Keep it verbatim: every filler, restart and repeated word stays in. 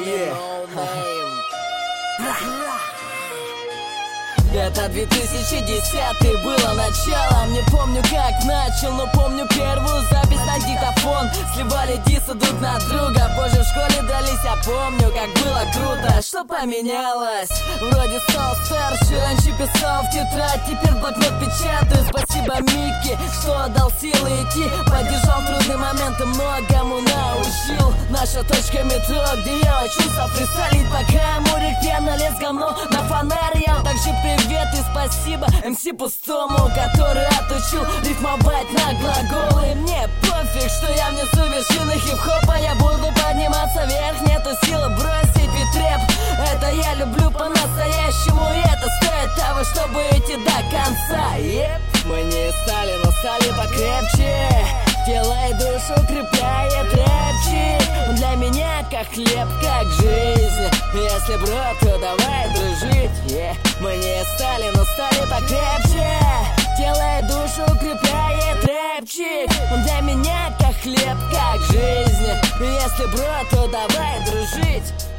yeah. Это две тысячи десятый, было началом. Не помню, как начал, но помню первую запись на диктофон. Сливали дисы друг на друга, позже в школе дрались. Я помню, как было круто, что поменялось. Вроде стал старше, раньше писал в тетрадь, теперь блокнот печатаю. Спасибо Микки, что дал силы идти. Поддержал трудные моменты, многому научил. Наша точка метро, где я учился фристайлить, пока Мурик пьяно лез говно на фонарь. Я также привет и спасибо эм си Пустому, который отучил рифмовать на глаголы. Мне пофиг, что я внизу вершины хип-хопа. Я буду подниматься вверх, нету силы бросить ветреп. Это я люблю по-настоящему, и это стоит того, чтобы идти до конца. Yep. Мы не стали, но стали покрепче. Тело и душу укрепляет рэпчик. Для меня как хлеб, как жизнь. Если брат, то давай дружить, yeah. Мы не стали, но стали покрепче. Тело и душу укрепляет рэпчик. Для меня как хлеб, как жизнь. Если брат, то давай дружить.